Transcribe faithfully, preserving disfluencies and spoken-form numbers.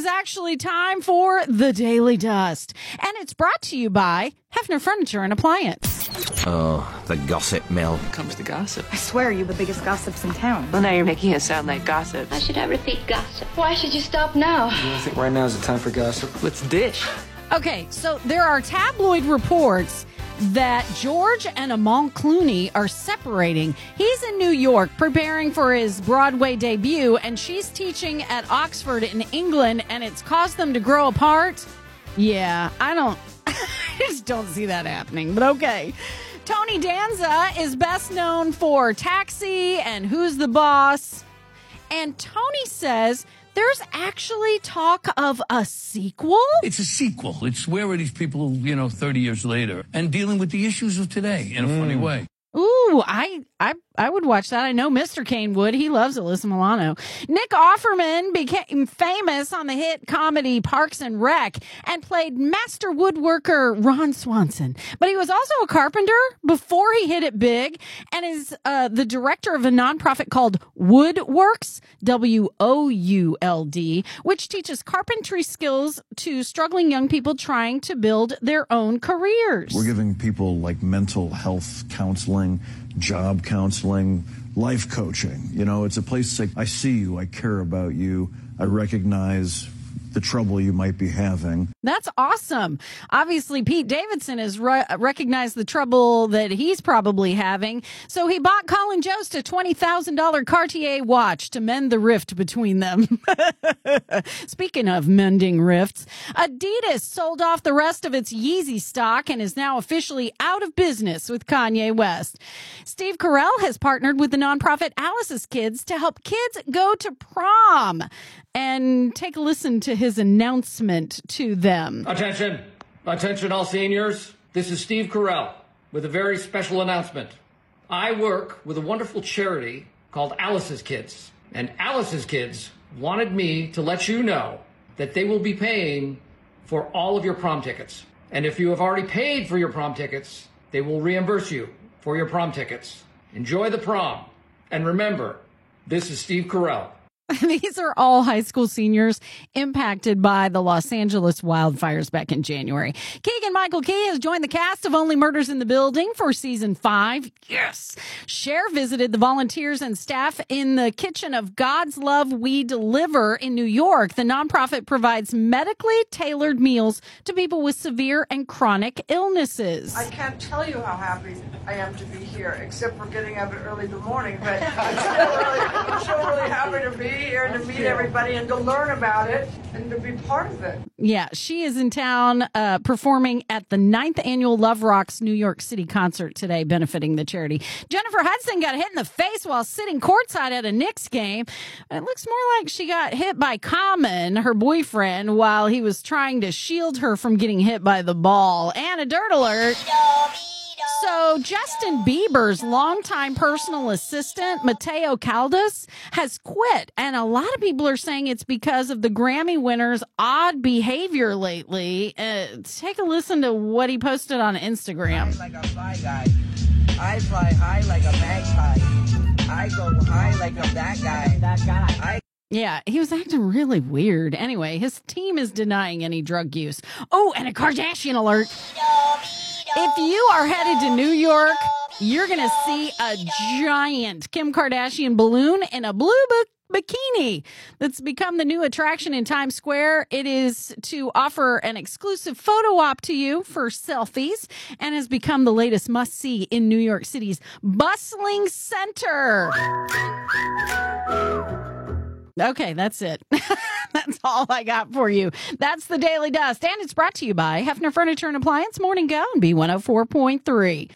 is actually time for the Daily Dust. And it's brought to you by Hefner Furniture and Appliance. Oh, the gossip mill. Here comes the gossip. I swear you're the biggest gossips in town. Well, now you're making it sound like gossip. Why should I repeat gossip? Why should you stop now? I think right now is the time for gossip. Let's dish. Okay, so there are tabloid reports that George and Amal Clooney are separating. He's in New York preparing for his Broadway debut, and she's teaching at Oxford in England, and it's caused them to grow apart. Yeah, I don't, I just don't see that happening, but okay. Tony Danza is best known for Taxi and Who's the Boss. And Tony says there's actually talk of a sequel. It's a sequel. It's where are these people, you know, thirty years later and dealing with the issues of today in a mm. funny way. Ooh, I, I I would watch that. I know Mister Kane would. He loves Alyssa Milano. Nick Offerman became famous on the hit comedy Parks and Rec and played master woodworker Ron Swanson. But he was also a carpenter before he hit it big and is uh, the director of a nonprofit called Woodworks, W O U L D, which teaches carpentry skills to struggling young people trying to build their own careers. We're giving people like mental health counseling, job counseling, life coaching. You know, it's a place to say, I see you, I care about you, I recognize the trouble you might be having. That's awesome. Obviously, Pete Davidson has re- recognized the trouble that he's probably having. So he bought Colin Jost a twenty thousand dollars Cartier watch to mend the rift between them. Speaking of mending rifts, Adidas sold off the rest of its Yeezy stock and is now officially out of business with Kanye West. Steve Carell has partnered with the nonprofit Alice's Kids to help kids go to prom. And take a listen to his announcement to them. Attention, attention all seniors. This is Steve Carell with a very special announcement. I work with a wonderful charity called Alice's Kids. And Alice's Kids wanted me to let you know that they will be paying for all of your prom tickets. And if you have already paid for your prom tickets, they will reimburse you for your prom tickets. Enjoy the prom. And remember, this is Steve Carell. These are all high school seniors impacted by the Los Angeles wildfires back in January. Keegan-Michael Key has joined the cast of Only Murders in the Building for season five. Yes. Cher visited the volunteers and staff in the kitchen of God's Love We Deliver in New York. The nonprofit provides medically tailored meals to people with severe and chronic illnesses. I can't tell you how happy I am to be here, except for getting up early in the morning, but I'm still really, I'm still really happy to be here and to meet everybody and to learn about it and to be part of it. Yeah, she is in town uh, performing at the ninth annual Love Rocks New York City concert today, benefiting the charity. Jennifer Hudson got hit in the face while sitting courtside at a Knicks game. It looks more like she got hit by Common, her boyfriend, while he was trying to shield her from getting hit by the ball. And a dirt alert. So Justin Bieber's longtime personal assistant, Mateo Caldas, has quit. And a lot of people are saying it's because of the Grammy winner's odd behavior lately. Uh, take a listen to what he posted on Instagram. Like a fly guy. I fly high like a magpie. I go high like a that guy. That guy. I Yeah, he was acting really weird. Anyway, his team is denying any drug use. Oh, and a Kardashian alert. If you are headed to New York, you're going to see a giant Kim Kardashian balloon in a blue b- bikini that's become the new attraction in Times Square. It is to offer an exclusive photo op to you for selfies and has become the latest must-see in New York City's bustling center. Okay, that's it. That's all I got for you. That's the Daily Dust, and it's brought to you by Hefner Furniture and Appliance, Morning Go, and B one oh four point three.